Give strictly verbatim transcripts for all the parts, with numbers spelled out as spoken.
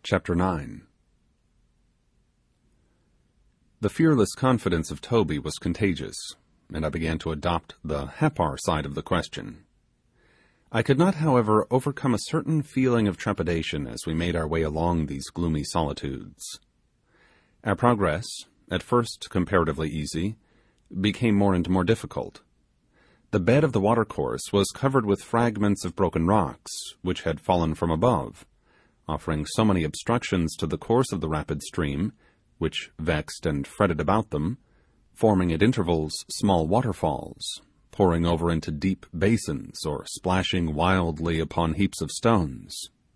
Chapter nine. The fearless confidence of Toby was contagious, and I began to adopt the Happar side of the question. I could not, however, overcome a certain feeling of trepidation as we made our way along these gloomy solitudes. Our progress, at first comparatively easy, became more and more difficult. The bed of the watercourse was covered with fragments of broken rocks, which had fallen from above, offering so many obstructions to the course of the rapid stream, which vexed and fretted about them, forming at intervals small waterfalls, pouring over into deep basins, or splashing wildly upon heaps of stones.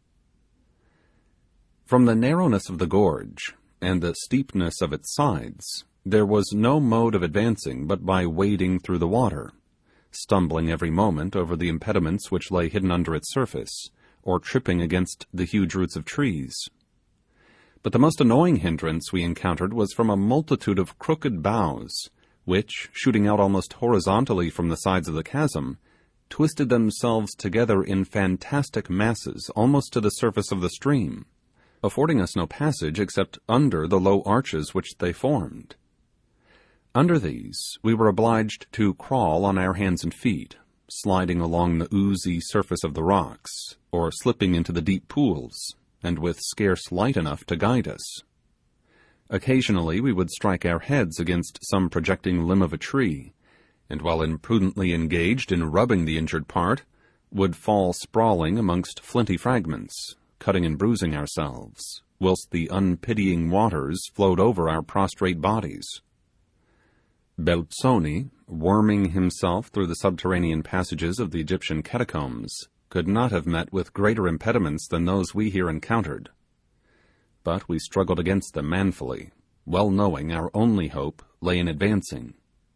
From the narrowness of the gorge, and the steepness of its sides, there was no mode of advancing but by wading through the water, stumbling every moment over the impediments which lay hidden under its surface, or tripping against the huge roots of trees. But the most annoying hindrance we encountered was from a multitude of crooked boughs, which, shooting out almost horizontally from the sides of the chasm, twisted themselves together in fantastic masses almost to the surface of the stream, affording us no passage except under the low arches which they formed. Under these we were obliged to crawl on our hands and feet, sliding along the oozy surface of the rocks, or slipping into the deep pools, and with scarce light enough to guide us. Occasionally we would strike our heads against some projecting limb of a tree, and while imprudently engaged in rubbing the injured part, would fall sprawling amongst flinty fragments, cutting and bruising ourselves, whilst the unpitying waters flowed over our prostrate bodies. Belzoni, worming himself through the subterranean passages of the Egyptian catacombs, could not have met with greater impediments than those we here encountered. But we struggled against them manfully, well knowing our only hope lay in advancing.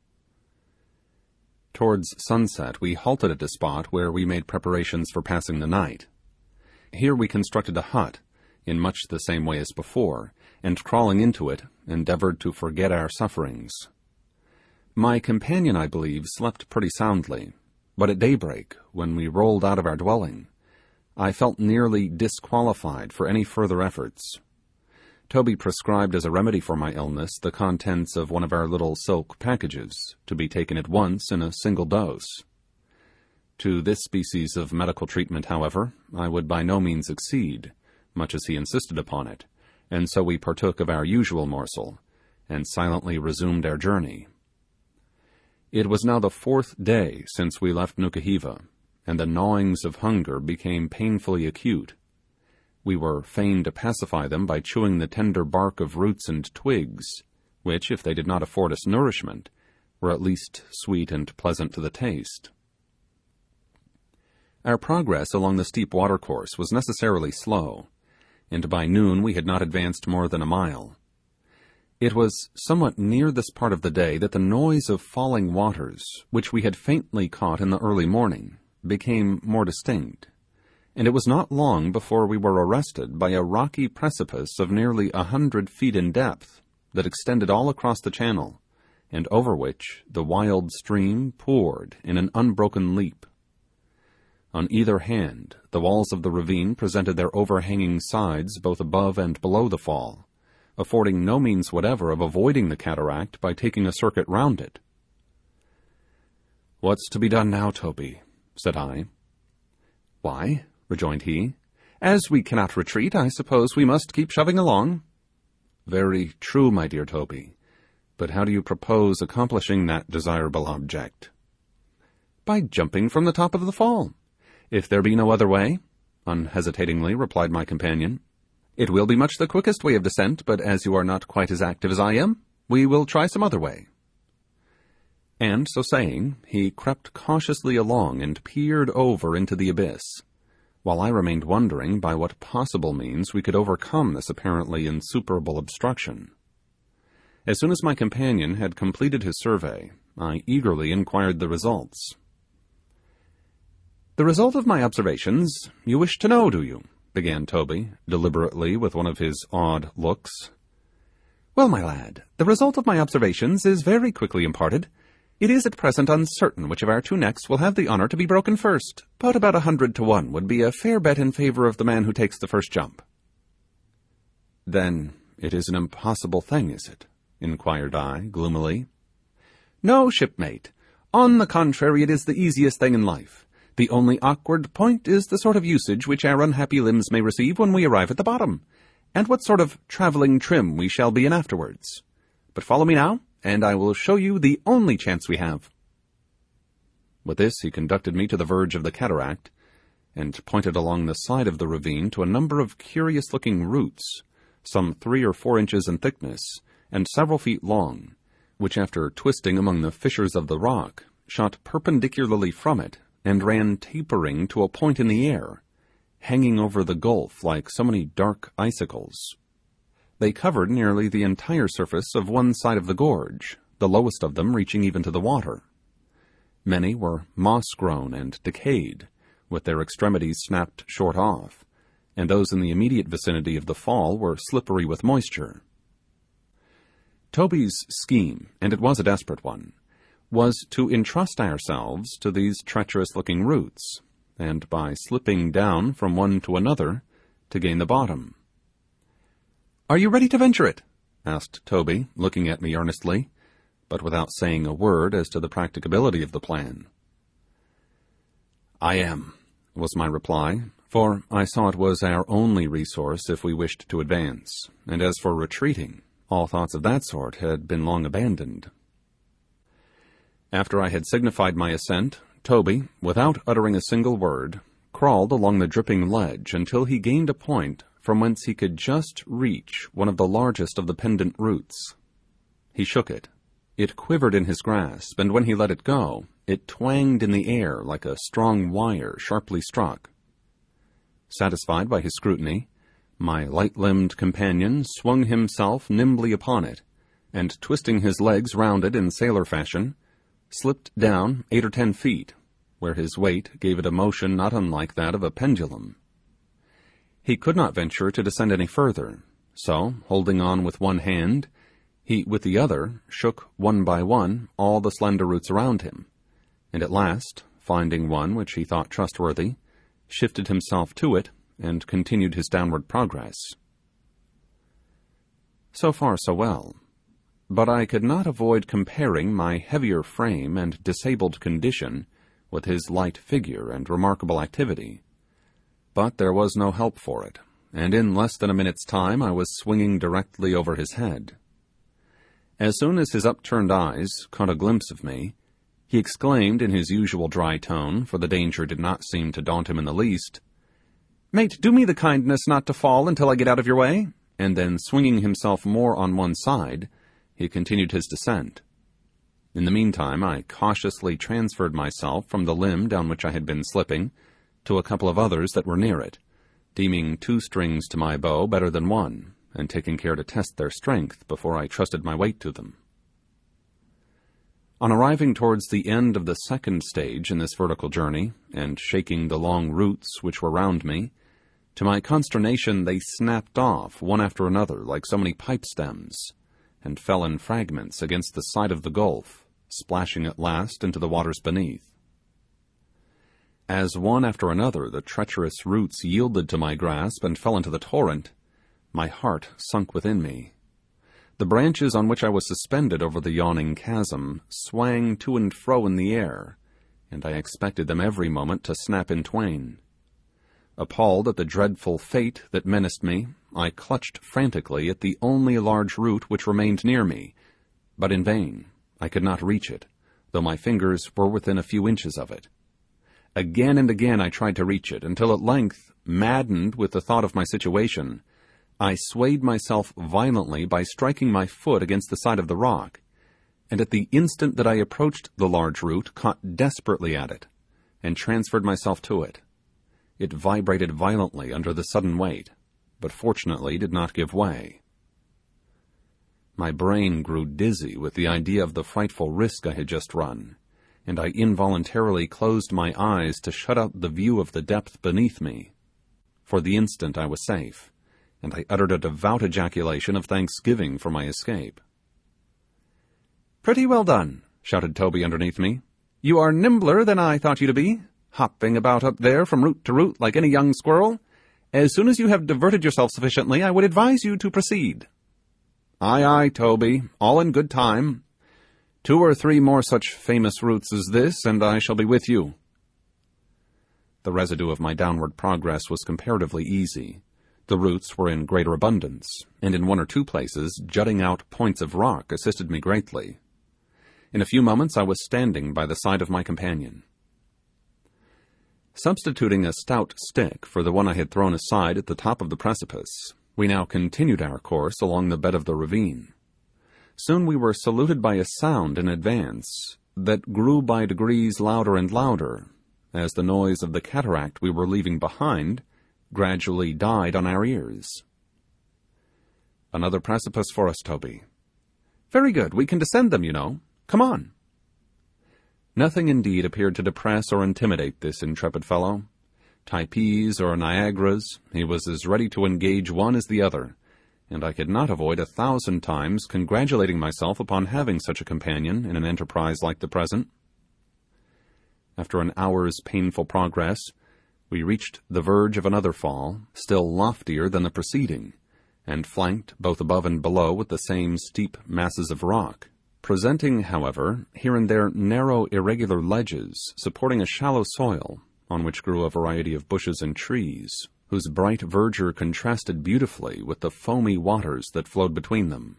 Towards sunset we halted at a spot where we made preparations for passing the night. Here we constructed a hut, in much the same way as before, and crawling into it, endeavoured to forget our sufferings. My companion, I believe, slept pretty soundly, but at daybreak, when we rolled out of our dwelling, I felt nearly disqualified for any further efforts. Toby prescribed as a remedy for my illness the contents of one of our little silk packages, to be taken at once in a single dose. To this species of medical treatment, however, I would by no means accede, much as he insisted upon it, and so we partook of our usual morsel, and silently resumed our journey. It was now the fourth day since we left Nukuhiva, and the gnawings of hunger became painfully acute. We were fain to pacify them by chewing the tender bark of roots and twigs, which, if they did not afford us nourishment, were at least sweet and pleasant to the taste. Our progress along the steep watercourse was necessarily slow, and by noon we had not advanced more than a mile. It was somewhat near this part of the day that the noise of falling waters, which we had faintly caught in the early morning, became more distinct, and it was not long before we were arrested by a rocky precipice of nearly a hundred feet in depth, that extended all across the channel, and over which the wild stream poured in an unbroken leap. On either hand, the walls of the ravine presented their overhanging sides both above and below the fall, affording no means whatever of avoiding the cataract by taking a circuit round it. "What's to be done now, Toby?" said I. "Why," rejoined he, "as we cannot retreat, I suppose we must keep shoving along." "Very true, my dear Toby, but how do you propose accomplishing that desirable object?" "By jumping from the top of the fall, if there be no other way," unhesitatingly replied my companion. "It will be much the quickest way of descent, but as you are not quite as active as I am, we will try some other way." And so saying, he crept cautiously along and peered over into the abyss, while I remained wondering by what possible means we could overcome this apparently insuperable obstruction. As soon as my companion had completed his survey, I eagerly inquired the results. "The result of my observations you wish to know, do you?" began Toby, deliberately, with one of his odd looks. "Well, my lad, the result of my observations is very quickly imparted. It is at present uncertain which of our two necks will have the honour to be broken first, but about a hundred to one would be a fair bet in favour of the man who takes the first jump." Then it is an impossible thing, is it? Inquired I, gloomily. No, shipmate. On the contrary, it is the easiest thing in life. The only awkward point is the sort of usage which our unhappy limbs may receive when we arrive at the bottom, and what sort of travelling trim we shall be in afterwards. But follow me now, and I will show you the only chance we have. With this he conducted me to the verge of the cataract, and pointed along the side of the ravine to a number of curious-looking roots, some three or four inches in thickness, and several feet long, which after twisting among the fissures of the rock, shot perpendicularly from it, and ran tapering to a point in the air, hanging over the gulf like so many dark icicles. They covered nearly the entire surface of one side of the gorge, the lowest of them reaching even to the water. Many were moss-grown and decayed, with their extremities snapped short off, and those in the immediate vicinity of the fall were slippery with moisture. Toby's scheme, and it was a desperate one, was to entrust ourselves to these treacherous-looking roots, and by slipping down from one to another, to gain the bottom. "Are you ready to venture it?" asked Toby, looking at me earnestly, but without saying a word as to the practicability of the plan. "I am," was my reply, for I saw it was our only resource if we wished to advance, and as for retreating, all thoughts of that sort had been long abandoned. After I had signified my assent, Toby, without uttering a single word, crawled along the dripping ledge until he gained a point from whence he could just reach one of the largest of the pendant roots. He shook it. It quivered in his grasp, and when he let it go, it twanged in the air like a strong wire sharply struck. Satisfied by his scrutiny, my light-limbed companion swung himself nimbly upon it, and twisting his legs round it in sailor fashion, slipped down eight or ten feet, where his weight gave it a motion not unlike that of a pendulum. He could not venture to descend any further, so, holding on with one hand, he with the other shook one by one all the slender roots around him, and at last, finding one which he thought trustworthy, shifted himself to it and continued his downward progress. So far so well, but I could not avoid comparing my heavier frame and disabled condition with his light figure and remarkable activity. But there was no help for it, and in less than a minute's time I was swinging directly over his head. As soon as his upturned eyes caught a glimpse of me, he exclaimed in his usual dry tone, for the danger did not seem to daunt him in the least, "Mate, do me the kindness not to fall until I get out of your way," and then swinging himself more on one side, he continued his descent. In the meantime, I cautiously transferred myself from the limb down which I had been slipping to a couple of others that were near it, deeming two strings to my bow better than one, and taking care to test their strength before I trusted my weight to them. On arriving towards the end of the second stage in this vertical journey, and shaking the long roots which were round me, to my consternation they snapped off one after another like so many pipe stems, and fell in fragments against the side of the gulf, splashing at last into the waters beneath. As one after another the treacherous roots yielded to my grasp and fell into the torrent, my heart sunk within me. The branches on which I was suspended over the yawning chasm swang to and fro in the air, and I expected them every moment to snap in twain. Appalled at the dreadful fate that menaced me, I clutched frantically at the only large root which remained near me, but in vain. I could not reach it, though my fingers were within a few inches of it. Again and again I tried to reach it, until at length, maddened with the thought of my situation, I swayed myself violently by striking my foot against the side of the rock, and at the instant that I approached the large root, caught desperately at it, and transferred myself to it. It vibrated violently under the sudden weight, but fortunately did not give way. My brain grew dizzy with the idea of the frightful risk I had just run, and I involuntarily closed my eyes to shut out the view of the depth beneath me. For the instant I was safe, and I uttered a devout ejaculation of thanksgiving for my escape. "Pretty well done," shouted Toby underneath me. "You are nimbler than I thought you to be, hopping about up there from root to root like any young squirrel, As soon as you have diverted yourself sufficiently, I would advise you to proceed. Aye, aye, Toby, all in good time. Two or three more such famous routes as this, and I shall be with you. The residue of my downward progress was comparatively easy. The roots were in greater abundance, and in one or two places jutting out points of rock assisted me greatly. In a few moments I was standing by the side of my companion. Substituting a stout stick for the one I had thrown aside at the top of the precipice, we now continued our course along the bed of the ravine. Soon we were saluted by a sound in advance that grew by degrees louder and louder, as the noise of the cataract we were leaving behind gradually died on our ears. Another precipice for us, Toby. Very good, we can descend them, you know. Come on. Nothing indeed appeared to depress or intimidate this intrepid fellow. Typees or Niagaras, he was as ready to engage one as the other, and I could not avoid a thousand times congratulating myself upon having such a companion in an enterprise like the present. After an hour's painful progress, we reached the verge of another fall, still loftier than the preceding, and flanked both above and below with the same steep masses of rock, presenting, however, here and there narrow irregular ledges supporting a shallow soil, on which grew a variety of bushes and trees, whose bright verdure contrasted beautifully with the foamy waters that flowed between them.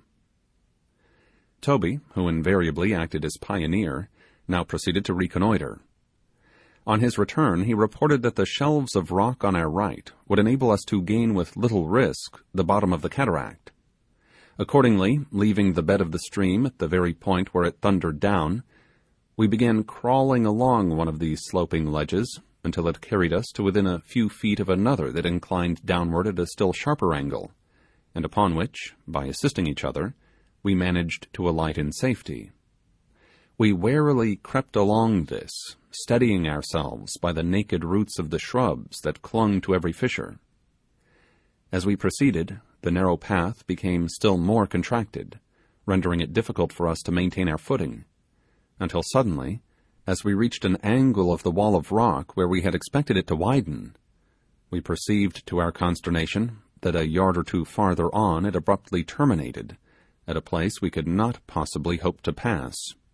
Toby, who invariably acted as pioneer, now proceeded to reconnoitre. On his return, he reported that the shelves of rock on our right would enable us to gain with little risk the bottom of the cataract. Accordingly, leaving the bed of the stream at the very point where it thundered down, we began crawling along one of these sloping ledges until it carried us to within a few feet of another that inclined downward at a still sharper angle, and upon which, by assisting each other, we managed to alight in safety. We warily crept along this, steadying ourselves by the naked roots of the shrubs that clung to every fissure. As we proceeded, the narrow path became still more contracted, rendering it difficult for us to maintain our footing, until suddenly, as we reached an angle of the wall of rock where we had expected it to widen, we perceived to our consternation that a yard or two farther on it abruptly terminated, at a place we could not possibly hope to pass.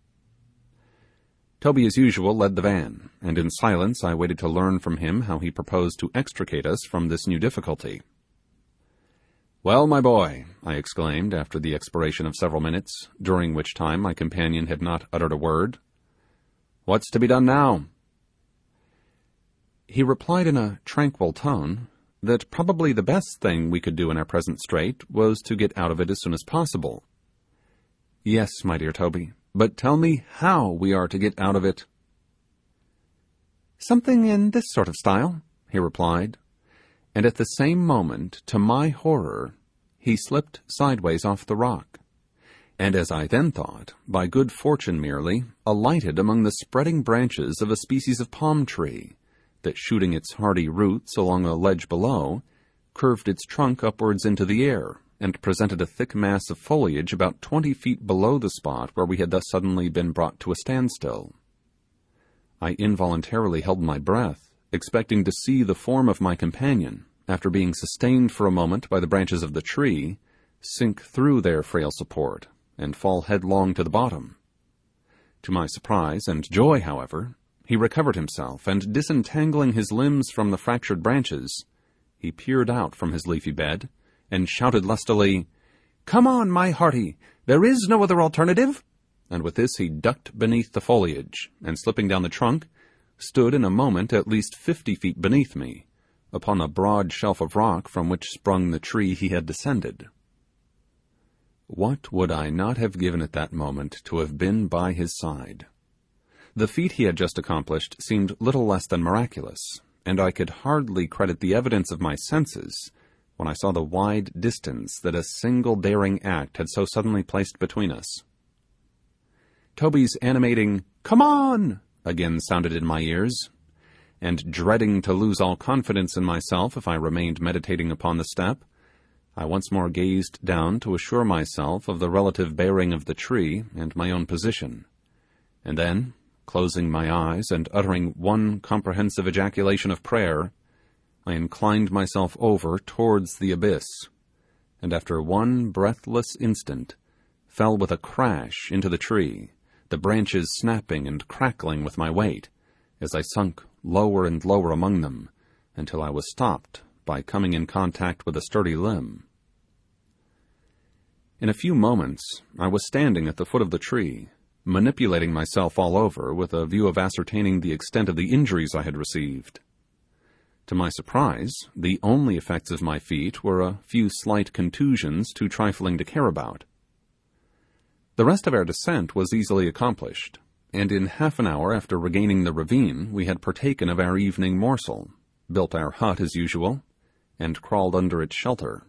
Toby, as usual, led the van, and in silence I waited to learn from him how he proposed to extricate us from this new difficulty. "Well, my boy," I exclaimed after the expiration of several minutes, during which time my companion had not uttered a word, "what's to be done now?" He replied in a tranquil tone that probably the best thing we could do in our present strait was to get out of it as soon as possible. "Yes, my dear Toby, but tell me how we are to get out of it." "Something in this sort of style," he replied, and at the same moment, to my horror, he slipped sideways off the rock, and as I then thought, by good fortune merely, alighted among the spreading branches of a species of palm tree, that shooting its hardy roots along a ledge below, curved its trunk upwards into the air, and presented a thick mass of foliage about twenty feet below the spot where we had thus suddenly been brought to a standstill. I involuntarily held my breath, expecting to see the form of my companion, after being sustained for a moment by the branches of the tree, sink through their frail support, and fall headlong to the bottom. To my surprise and joy, however, he recovered himself, and disentangling his limbs from the fractured branches, he peered out from his leafy bed, and shouted lustily, "Come on, my hearty, there is no other alternative," and with this he ducked beneath the foliage, and slipping down the trunk, stood in a moment at least fifty feet beneath me, upon a broad shelf of rock from which sprung the tree he had descended. What would I not have given at that moment to have been by his side? The feat he had just accomplished seemed little less than miraculous, and I could hardly credit the evidence of my senses when I saw the wide distance that a single daring act had so suddenly placed between us. Toby's animating "Come on!" again sounded in my ears, and dreading to lose all confidence in myself if I remained meditating upon the step, I once more gazed down to assure myself of the relative bearing of the tree and my own position, and then, closing my eyes and uttering one comprehensive ejaculation of prayer, I inclined myself over towards the abyss, and after one breathless instant, fell with a crash into the tree, the branches snapping and crackling with my weight, as I sunk lower and lower among them, until I was stopped by coming in contact with a sturdy limb. In a few moments, I was standing at the foot of the tree, manipulating myself all over with a view of ascertaining the extent of the injuries I had received. To my surprise, the only effects of my feat were a few slight contusions too trifling to care about. The rest of our descent was easily accomplished, and in half an hour after regaining the ravine we had partaken of our evening morsel, built our hut as usual, and crawled under its shelter.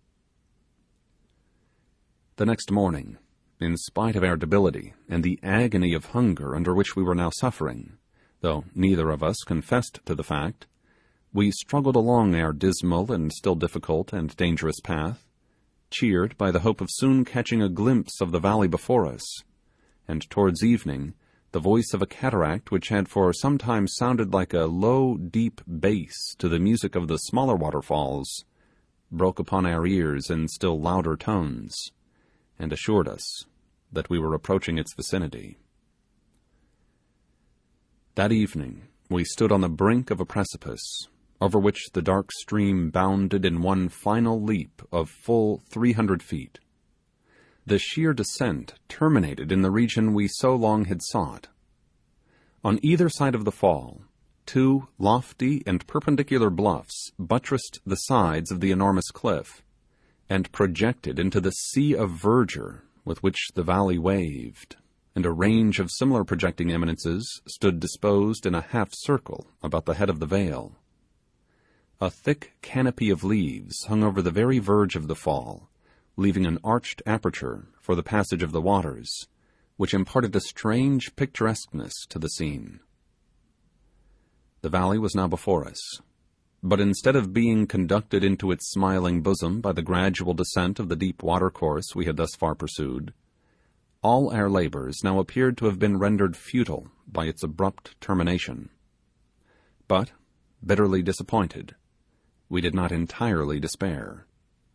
The next morning, in spite of our debility and the agony of hunger under which we were now suffering, though neither of us confessed to the fact, we struggled along our dismal and still difficult and dangerous path, cheered by the hope of soon catching a glimpse of the valley before us, and towards evening the voice of a cataract which had for some time sounded like a low deep bass to the music of the smaller waterfalls, broke upon our ears in still louder tones, and assured us that we were approaching its vicinity. That evening we stood on the brink of a precipice, over which the dark stream bounded in one final leap of full three hundred feet. The sheer descent terminated in the region we so long had sought. On either side of the fall, two lofty and perpendicular bluffs buttressed the sides of the enormous cliff, and projected into the sea of verdure with which the valley waved, and a range of similar projecting eminences stood disposed in a half circle about the head of the vale. A thick canopy of leaves hung over the very verge of the fall, leaving an arched aperture for the passage of the waters, which imparted a strange picturesqueness to the scene. The valley was now before us, but instead of being conducted into its smiling bosom by the gradual descent of the deep watercourse we had thus far pursued, all our labours now appeared to have been rendered futile by its abrupt termination. But, bitterly disappointed, we did not entirely despair.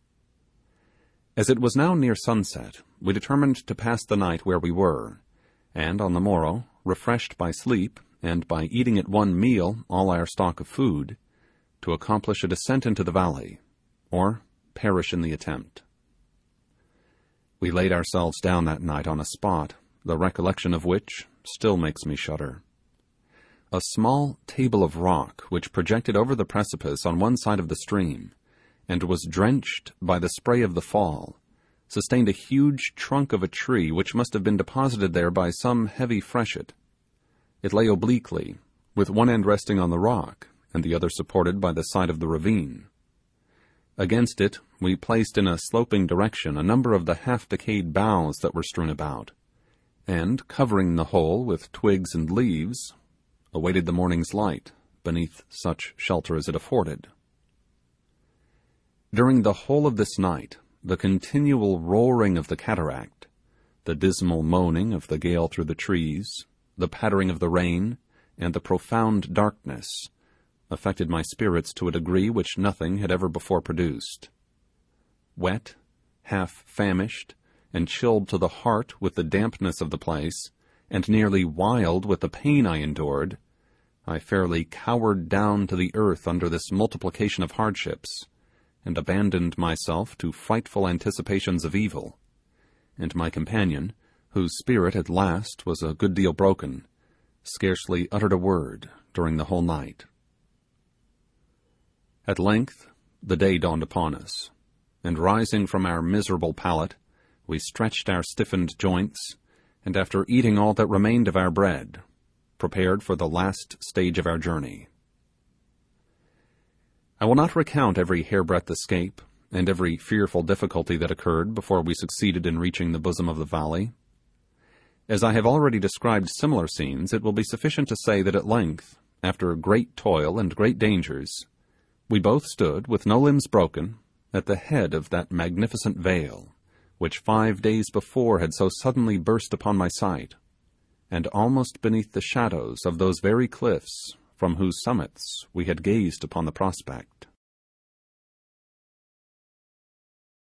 As it was now near sunset, we determined to pass the night where we were, and on the morrow, refreshed by sleep, and by eating at one meal all our stock of food, to accomplish a descent into the valley, or perish in the attempt. We laid ourselves down that night on a spot, the recollection of which still makes me shudder. A small table of rock which projected over the precipice on one side of the stream, and was drenched by the spray of the fall, sustained a huge trunk of a tree which must have been deposited there by some heavy freshet. It lay obliquely, with one end resting on the rock, and the other supported by the side of the ravine. Against it we placed in a sloping direction a number of the half-decayed boughs that were strewn about, and, covering the whole with twigs and leaves, awaited the morning's light beneath such shelter as it afforded. During the whole of this night, the continual roaring of the cataract, the dismal moaning of the gale through the trees, the pattering of the rain, and the profound darkness, affected my spirits to a degree which nothing had ever before produced. Wet, half famished, and chilled to the heart with the dampness of the place, and nearly wild with the pain I endured, I fairly cowered down to the earth under this multiplication of hardships, and abandoned myself to frightful anticipations of evil, and my companion, whose spirit at last was a good deal broken, scarcely uttered a word during the whole night. At length the day dawned upon us, and rising from our miserable pallet, we stretched our stiffened joints, and after eating all that remained of our bread, prepared for the last stage of our journey. I will not recount every hairbreadth escape, and every fearful difficulty that occurred before we succeeded in reaching the bosom of the valley. As I have already described similar scenes, it will be sufficient to say that at length, after great toil and great dangers, we both stood, with no limbs broken, at the head of that magnificent vale, which five days before had so suddenly burst upon my sight, and almost beneath the shadows of those very cliffs from whose summits we had gazed upon the prospect.